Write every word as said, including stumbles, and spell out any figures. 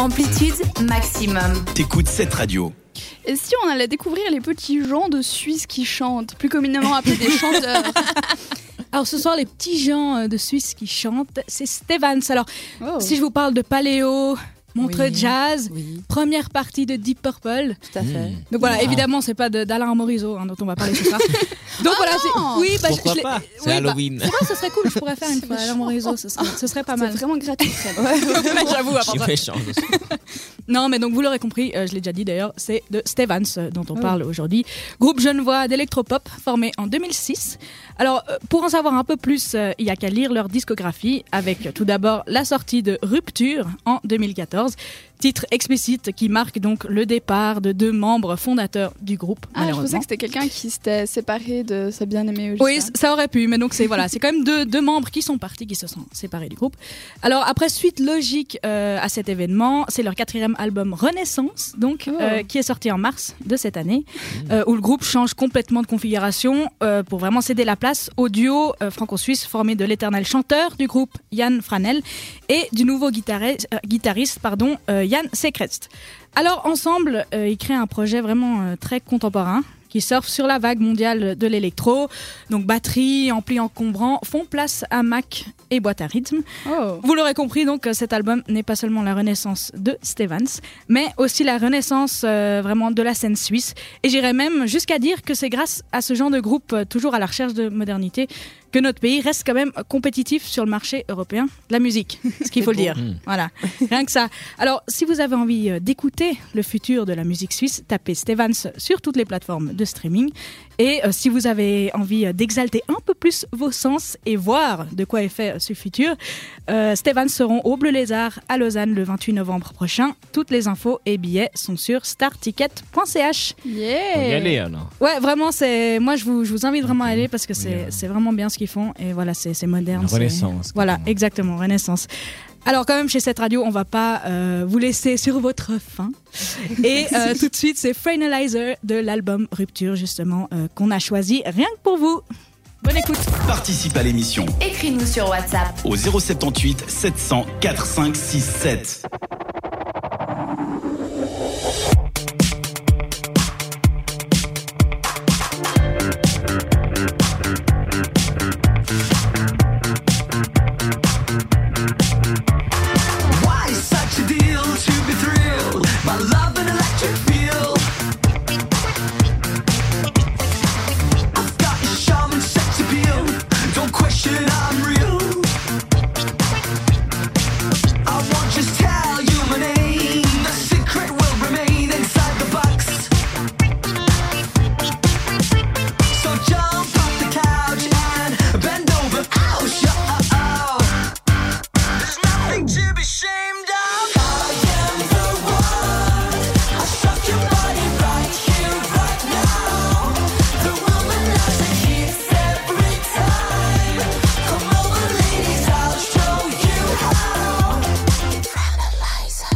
Amplitude maximum. T'écoutes cette radio. Et si on allait découvrir les petits gens de Suisse qui chantent, plus communément appelés des chanteurs? Alors ce soir, les petits gens de Suisse qui chantent, c'est Stevans. Alors, Oh. si je vous parle de Paléo, Montreux Oui. Jazz, Oui, première partie de Deep Purple. tout à fait. Donc voilà, Ah. évidemment, c'est pas de- d'Alain Morisot hein, dont on va parler ce soir. Donc voilà, c'est... oui, bah, Pourquoi je, je l'ai- pas C'est oui, Halloween. Bah, c'est vrai, ce serait cool. Je pourrais faire une fois Alain Morisot, ce serait, ce serait pas C'est mal. vraiment gratuit. Fred. J'avoue, à part Je ça. suis méchant. Non, mais donc vous l'aurez compris, euh, je l'ai déjà dit d'ailleurs, c'est de Stevans euh, dont on Oh. parle aujourd'hui. Groupe genevois d'électropop formé en deux mille six. Alors, euh, pour en savoir un peu plus, euh, il y a qu'à lire leur discographie avec euh, tout d'abord la sortie de Rupture en deux mille quatorze. Titre explicite qui marque donc le départ de deux membres fondateurs du groupe. Ah, je pensais malheureusement. que c'était quelqu'un qui s'était séparé de sa bien-aimée. Oui, Augustin. ça aurait pu, mais donc c'est voilà, c'est quand même deux, deux membres qui sont partis, qui se sont séparés du groupe. Alors après, suite logique euh, à cet événement, c'est leur quatrième album Renaissance, donc Oh. euh, qui est sorti en mars de cette année, euh, où le groupe change complètement de configuration euh, pour vraiment céder la place au duo euh, franco-suisse formé de l'éternel chanteur du groupe Yann Franel et du nouveau guitariste, euh, guitariste pardon, euh, Yann Sekrest. Alors ensemble, euh, ils créent un projet vraiment euh, très contemporain qui surfe sur la vague mondiale de l'électro. Donc batterie, ampli encombrant font place à Mac et boîte à rythme. Oh. Vous l'aurez compris, donc cet album n'est pas seulement la renaissance de Stevans, mais aussi la renaissance euh, vraiment de la scène suisse. Et j'irais même jusqu'à dire que c'est grâce à ce genre de groupe euh, toujours à la recherche de modernité que notre pays reste quand même compétitif sur le marché européen de la musique, ce qu'il faut le dire. Voilà, rien que ça. Alors, si vous avez envie euh, d'écouter le futur de la musique suisse, tapez Stevans sur toutes les plateformes de streaming. Et euh, si vous avez envie euh, d'exalter un peu plus vos sens et voir de quoi est fait euh, ce futur, euh, Stevans seront au Bleu Lézard à Lausanne le vingt-huit novembre prochain. Toutes les infos et billets sont sur star ticket point c h. On y Yeah. aller alors. Ouais, vraiment, c'est moi je vous, je vous invite vraiment à aller parce que c'est, Oui, euh. c'est vraiment bien ce qu'ils font et voilà, c'est, c'est moderne. La c'est- Renaissance, Voilà, carrément. exactement, Renaissance. Alors quand même chez cette radio, on va pas euh, vous laisser sur votre faim. Et euh, tout de suite, c'est Finalizer de l'album Rupture justement euh, qu'on a choisi rien que pour vous. Bonne écoute. Participe à l'émission Écris-nous sur WhatsApp. au zéro sept huit sept cent quatre cinq six sept.